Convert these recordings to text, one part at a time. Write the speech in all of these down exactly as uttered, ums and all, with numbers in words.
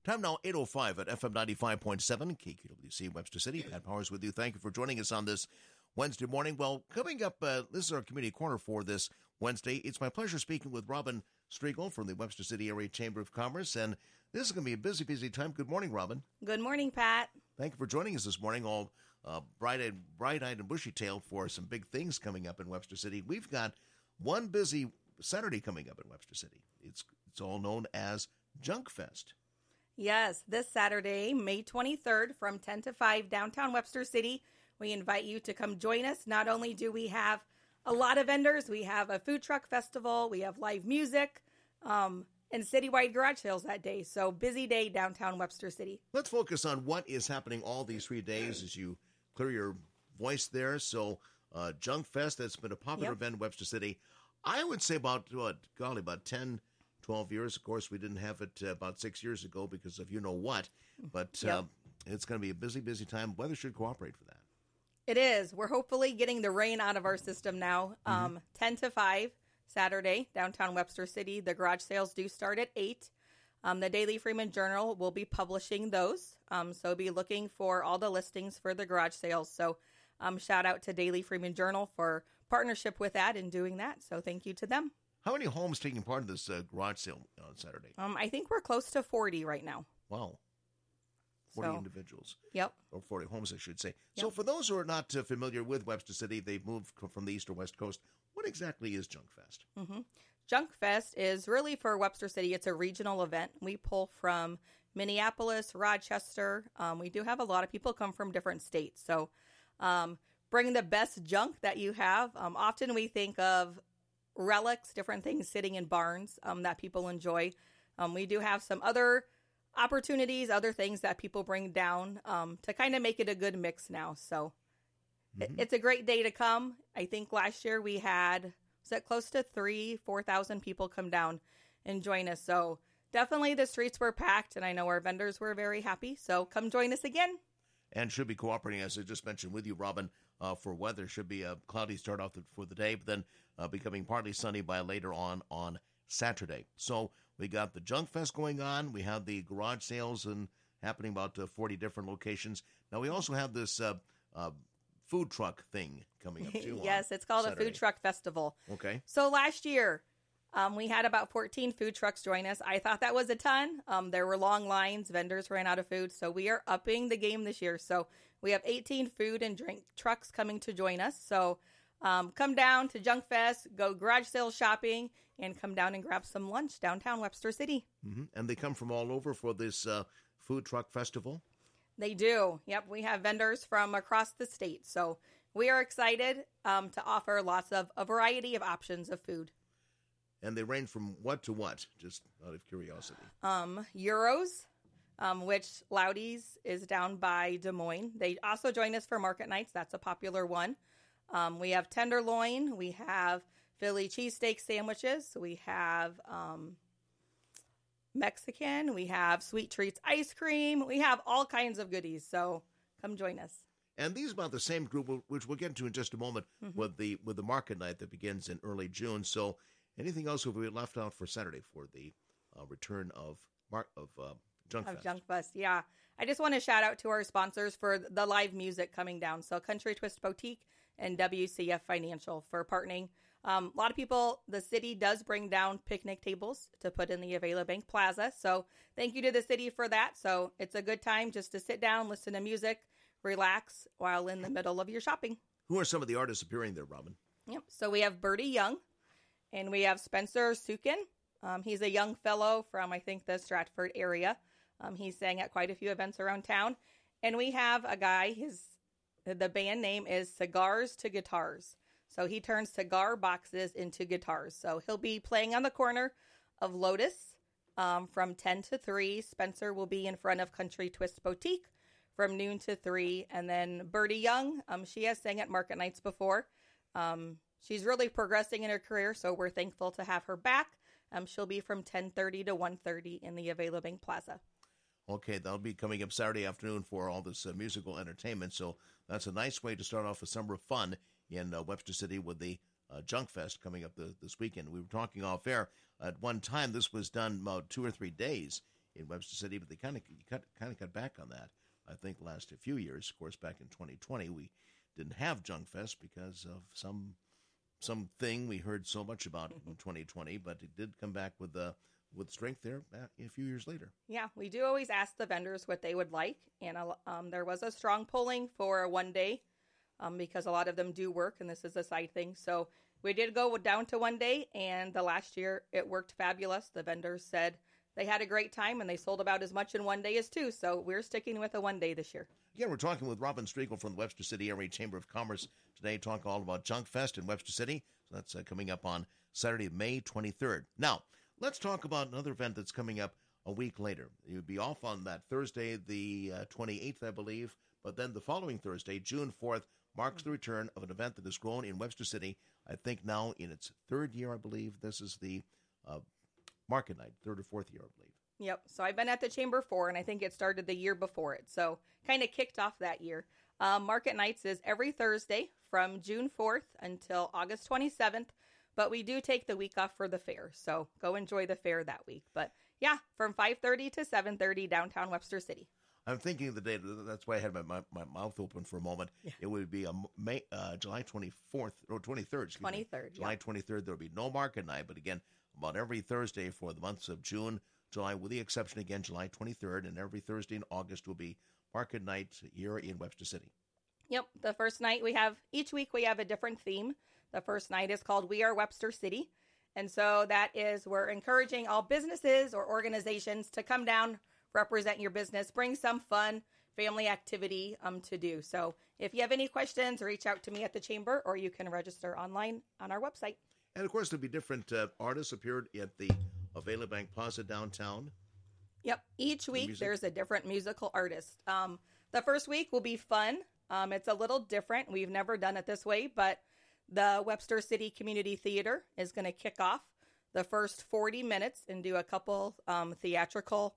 Time now, eight oh five at F M ninety-five point seven, K Q W C, Webster City. Pat Powers with you. Thank you for joining us on this Wednesday morning. Well, coming up, uh, this is our community corner for this Wednesday. It's my pleasure speaking with Robin Striegel from the Webster City Area Chamber of Commerce, and this is going to be a busy, busy time. Good morning, Robin. Good morning, Pat. Thank you for joining us this morning, all uh, bright-eyed, bright-eyed and bushy-tailed for some big things coming up in Webster City. We've got one busy Saturday coming up in Webster City. It's it's all known as Junk Fest. Yes, this Saturday, May twenty-third, from ten to five, downtown Webster City. We invite you to come join us. Not only do we have a lot of vendors, we have a food truck festival, we have live music, um, and citywide garage sales that day. So busy day downtown Webster City. Let's focus on what is happening all these three days as you clear your voice there. So uh, Junk Fest, that's been a popular Yep. event in Webster City. I would say about, what, golly, about ten, twelve years. Of course, we didn't have it uh, about six years ago because of you-know-what. But Yep. uh, it's going to be a busy, busy time. Weather should cooperate for that. It is. We're hopefully getting the rain out of our system now. Mm-hmm. Um, ten to five, Saturday, downtown Webster City. The garage sales do start at eight. Um, the Daily Freeman Journal will be publishing those. Um, so be looking for all the listings for the garage sales. So um, shout out to Daily Freeman Journal for partnership with that and doing that. So thank you to them. How many homes taking part in this uh, garage sale on Saturday? Um, I think we're close to forty right now. Wow. forty So- individuals. Yep. Or forty homes, I should say. So Yep. for those who are not uh, familiar with Webster City, they've moved c- from the east or west coast. What exactly is Junk Fest? hmm Junk Fest is really for Webster City. It's a regional event. We pull from Minneapolis, Rochester. Um, we do have a lot of people come from different states. So um, bring the best junk that you have. Um, often we think of relics, different things sitting in barns um, that people enjoy. Um, we do have some other opportunities, other things that people bring down um, to kind of make it a good mix now. So it- Mhm. it's a great day to come. I think last year we had, was that close to three, four thousand people come down and join us. So definitely the streets were packed, and I know our vendors were very happy. So come join us again. And should be cooperating, as I just mentioned with you, Robin, uh, for weather. Should be a cloudy start off the, for the day, but then uh, becoming partly sunny by later on on Saturday. So we got the Junk Fest going on. We have the garage sales and happening about uh, forty different locations. Now we also have this uh, uh, food truck thing coming up too. on Yes, it's called a Saturday. food truck festival. Okay. So last year, um, we had about fourteen food trucks join us. I thought that was a ton. Um, there were long lines. Vendors ran out of food. So we are upping the game this year. So we have eighteen food and drink trucks coming to join us. So um, come down to Junk Fest, go garage sale shopping, and come down and grab some lunch downtown Webster City. hmm And they come from all over for this uh, food truck festival. They do. Yep. We have vendors from across the state. So we are excited um, to offer lots of a variety of options of food. And they range from what to what, just out of curiosity. Um, Euros, um, which Loudy's is down by Des Moines. They also join us for market nights. That's a popular one. Um, we have tenderloin. We have Philly cheesesteak sandwiches. We have um, Mexican. We have sweet treats ice cream. We have all kinds of goodies. So come join us. And these are about the same group, which we'll get into in just a moment, Mhm. with the with the market night that begins in early June. So, anything else have we left out for Saturday for the uh, return of Mark of uh, Junk Of Fest? Junk Fest, yeah. I just want to shout out to our sponsors for the live music coming down. So Country Twist Boutique and W C F Financial for partnering. Um, a lot of people, the city does bring down picnic tables to put in the Avila Bank Plaza. So thank you to the city for that. So it's a good time just to sit down, listen to music, relax while in the middle of your shopping. Who are some of the artists appearing there, Robin? Yep. So we have Birdie Young, and we have Spencer Sukin. Um, he's a young fellow from, I think, the Stratford area. Um, he sang at quite a few events around town. And we have a guy, his the band name is Cigars to Guitars. So he turns cigar boxes into guitars. So he'll be playing on the corner of Lotus um, from ten to three. Spencer will be in front of Country Twist Boutique from noon to three. And then Birdie Young, um, she has sang at market nights before. Um, she's really progressing in her career, so we're thankful to have her back. Um, she'll be from ten thirty to one thirty in the Avila Bank Plaza. Okay, that'll be coming up Saturday afternoon for all this uh, musical entertainment. So that's a nice way to start off a summer of fun in uh, Webster City with the uh, Junk Fest coming up the, this weekend. We were talking off air. At one time, this was done about two or three days in Webster City, but they kind of cut kind of cut back on that. I think the last few years, of course, back in twenty twenty, we didn't have Junk Fest because of some something we heard so much about in twenty twenty, but it did come back with the. with strength there a few years later. Yeah, we do always ask the vendors what they would like, and um, there was a strong polling for one day um, because a lot of them do work, and this is a side thing. So we did go down to one day, and the last year it worked fabulous. The vendors said they had a great time, and they sold about as much in one day as two, so we're sticking with a one day this year. Again, we're talking with Robin Striegel from the Webster City Area Chamber of Commerce today, talking all about Junk Fest in Webster City. So that's uh, coming up on Saturday, May twenty-third. Now, let's talk about another event that's coming up a week later. You'd be off on that Thursday, the uh, twenty-eighth, I believe, but then the following Thursday, June fourth, marks the return of an event that has grown in Webster City, I think now in its third year, I believe. This is the uh, Market Night, third or fourth year, I believe. Yep, so I've been at the Chamber four, and I think it started the year before it, so kind of kicked off that year. Um, Market Nights is every Thursday from June fourth until August twenty-seventh. But we do take the week off for the fair, so go enjoy the fair that week. But yeah, from five thirty to seven thirty downtown Webster City. I'm thinking of the date. That's why I had my, my, my mouth open for a moment. Yeah. It would be a May, uh, July twenty-fourth or twenty-third. Excuse twenty-third. Me. July yep. twenty-third. There will be no market night, but again, about every Thursday for the months of June, July, with the exception again, July twenty-third, and every Thursday in August will be market night here in Webster City. Yep. The first night we have, each week we have a different theme. The first night is called We Are Webster City. And so that is, we're encouraging all businesses or organizations to come down, represent your business, bring some fun family activity um, to do. So if you have any questions, reach out to me at the Chamber, or you can register online on our website. And of course, there'll be different uh, artists appeared at the Avila Bank Plaza downtown. Yep. Each week the there's a different musical artist. Um, the first week will be fun. Um, it's a little different. We've never done it this way, but the Webster City Community Theater is going to kick off the first forty minutes and do a couple um, theatrical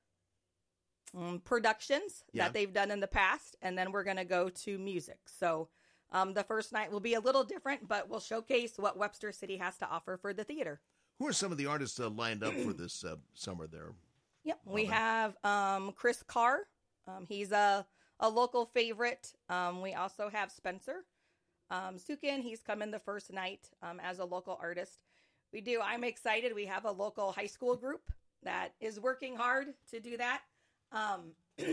um, productions yeah. that they've done in the past. And then we're going to go to music. So um, the first night will be a little different, but we'll showcase what Webster City has to offer for the theater. Who are some of the artists uh, lined up for this uh, summer there? Yep. We have um, Chris Carr. Um, he's a, a local favorite. Um, we also have Spencer Um, Sukin, he's coming the first night um, as a local artist. We do. I'm excited. We have a local high school group that is working hard to do that. Um,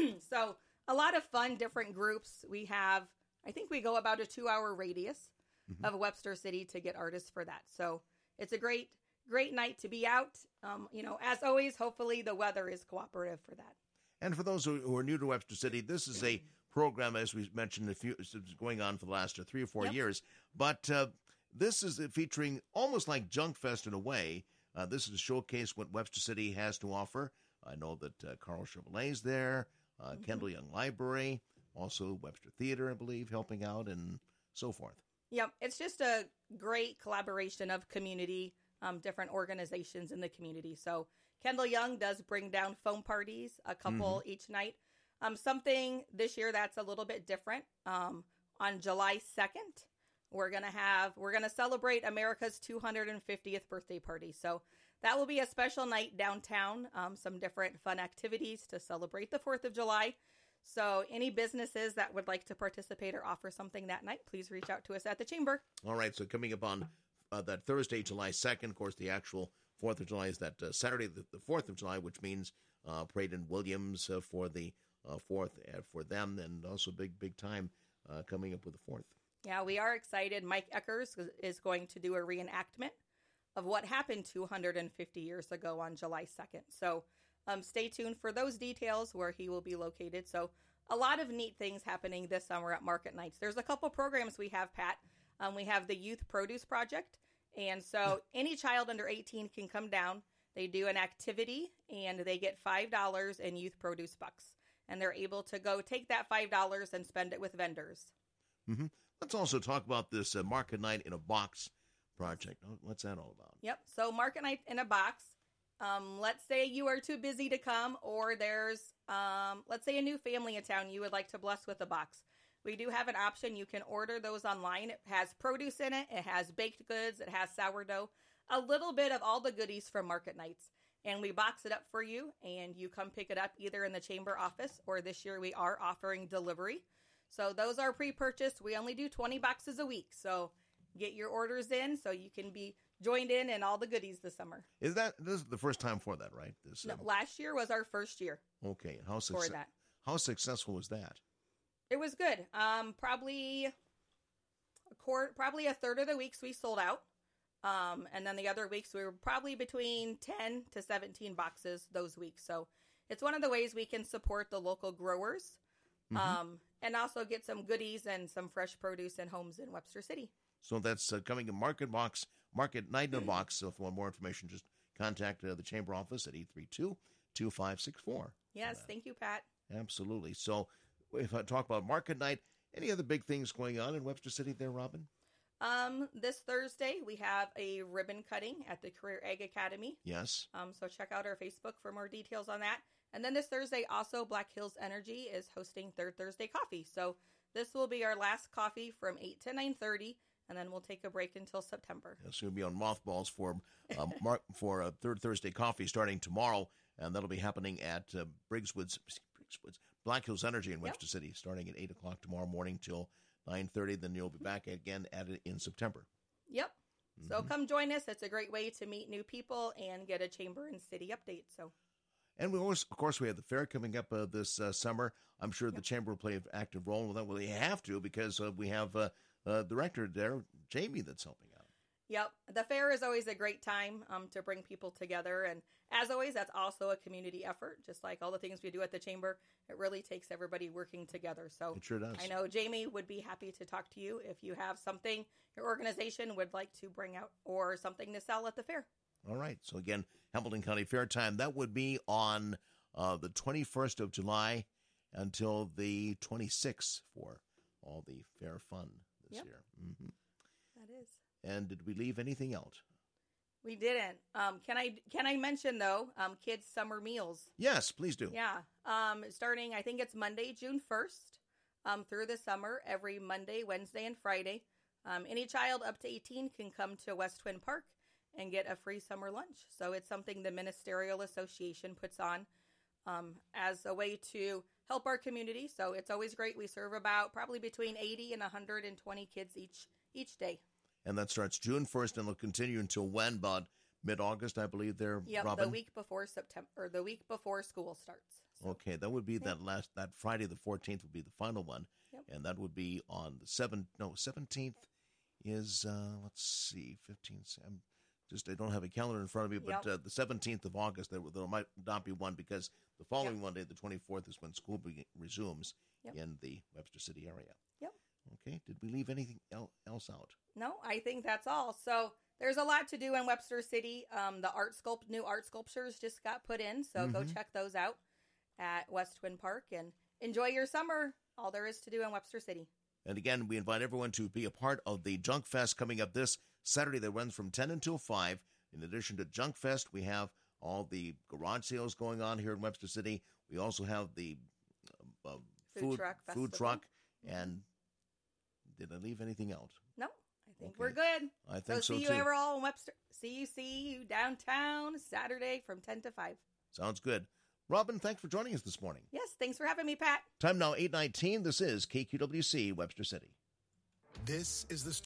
so a lot of fun, different groups. We have, I think we go about a two hour radius mm-hmm. of Webster City to get artists for that. So it's a great, great night to be out. Um, you know, as always, hopefully the weather is cooperative for that. And for those who are new to Webster City, this is a program, as we mentioned, a few, it's going on for the last uh, three or four yep. years. But uh, this is featuring almost like Junk Fest in a way. Uh, this is a showcase what Webster City has to offer. I know that uh, Carl Chevrolet is there, uh, mm-hmm. Kendall Young Library, also Webster Theater, I believe, helping out and so forth. Yep, it's just a great collaboration of community, um, different organizations in the community. So Kendall Young does bring down foam parties, a couple mm-hmm. each night. Um, something this year that's a little bit different. Um, on July second, we're gonna have we're gonna celebrate America's two hundred fiftieth birthday party. So that will be a special night downtown. Um, some different fun activities to celebrate the fourth of July. So any businesses that would like to participate or offer something that night, please reach out to us at the Chamber. All right. So coming up on uh, that Thursday, July second, of course, the actual fourth of July is that uh, Saturday, the, the fourth of July, which means uh, Parade in Williams uh, for the Uh, fourth uh, for them, and also big, big time uh, coming up with the fourth. Yeah, we are excited. Mike Eckers is going to do a reenactment of what happened two hundred fifty years ago on July second. So um, stay tuned for those details where he will be located. So a lot of neat things happening this summer at Market Nights. There's a couple programs we have, Pat. Um, we have the Youth Produce Project. And so any child under eighteen can come down. They do an activity, and they get five dollars in youth produce bucks. And they're able to go take that five dollars and spend it with vendors. Mm-hmm. Let's also talk about this uh, Market Night in a Box project. What's that all about? Yep. So Market Night in a Box. Um, let's say you are too busy to come, or there's, um, let's say, a new family in town you would like to bless with a box. We do have an option. You can order those online. It has produce in it. It has baked goods. It has sourdough. A little bit of all the goodies from Market Nights. and we box it up for you, and you come pick it up either in the chamber office, or this year we are offering delivery. So those are pre-purchased. We only do twenty boxes a week, so get your orders in so you can be joined in and all the goodies this summer. Is that this is the first time for that, right? This No, um, last year was our first year okay. And how for success- that. how successful was that? It was good. Um, probably a quarter, probably a third of the weeks we sold out. Um, and then the other weeks we were probably between ten to seventeen boxes those weeks. So it's one of the ways we can support the local growers, Mhm. um, and also get some goodies and some fresh produce in homes in Webster City. So that's uh, coming in Market Box, Market Night in a Box. So if you want more information, just contact uh, the Chamber office at eight three two, two five six four. Yes, Uh, thank you, Pat. Absolutely. So if I talk about Market Night, any other big things going on in Webster City there, Robin? Um, this Thursday we have a ribbon cutting at the Career Ag Academy. Yes. Um, so check out our Facebook for more details on that. And then this Thursday, also Black Hills Energy is hosting Third Thursday Coffee. So this will be our last coffee from eight to nine thirty, and then we'll take a break until September. Yes, we'll be on mothballs for uh, Mark for uh, Third Thursday Coffee starting tomorrow, and that'll be happening at uh, Briggswoods, Briggswoods, Black Hills Energy in Yep. Webster City, starting at eight o'clock tomorrow morning till nine thirty. Then you'll be back again at it in September. Yep. So come join us. It's a great way to meet new people and get a chamber and city update. So And we always, of course, we have the fair coming up uh, this uh, summer. I'm sure the chamber will play an active role in that. Well, they have to because uh, we have uh, uh, the director there, Jamie, that's helping out. yep, the fair is always a great time um, to bring people together. And as always, that's also a community effort. Just like all the things we do at the chamber, it really takes everybody working together. So It sure does. I know Jamie would be happy to talk to you if you have something your organization would like to bring out or something to sell at the fair. All right. So again, Hamilton County Fair time. That would be on uh, the twenty-first of July until the twenty-sixth for all the fair fun this Yep. year. hmm That is. And did we leave anything out? We didn't. Um, can I can I mention though, um, kids' summer meals? Yes, please do. Yeah. Um, starting, I think it's Monday, June first, um, through the summer, every Monday, Wednesday, and Friday. Um, any child up to eighteen can come to West Twin Park and get a free summer lunch. So it's something the Ministerial Association puts on um, as a way to help our community. So it's always great. We serve about probably between eighty and one hundred twenty kids each each day. And that starts June first and will continue until when? About mid-August, I believe there, Yep, Robin? the week before September, or the week before school starts. So, Okay, that would be that last, that Friday the fourteenth would be the final one. Yep. And that would be on the seventh, no, seventeenth is, uh, let's see, fifteenth, I'm just, I don't have a calendar in front of me, but Yep. uh, the seventeenth of August, there, there might not be one because the following Yep. Monday, the twenty-fourth, is when school be- resumes Yep. in the Webster City area. Yep. Okay, did we leave anything el- else out? No, I think that's all. So there's a lot to do in Webster City. Um, the art sculpt, new art sculptures just got put in, so go Mhm. check those out at West Twin Park and enjoy your summer. All there is to do in Webster City. And again, we invite everyone to be a part of the Junk Fest coming up this Saturday that runs from ten until five. In addition to Junk Fest, we have all the garage sales going on here in Webster City. We also have the uh, uh, Food food, truck food festival. truck. And did I leave anything out? No, I think Okay. we're good. I think So so, see you too. ever all in Webster. See you, see you downtown Saturday from ten to five. Sounds good. Robin, thanks for joining us this morning. Yes, thanks for having me, Pat. Time now, eight nineteen. This is K Q W C, Webster City. This is the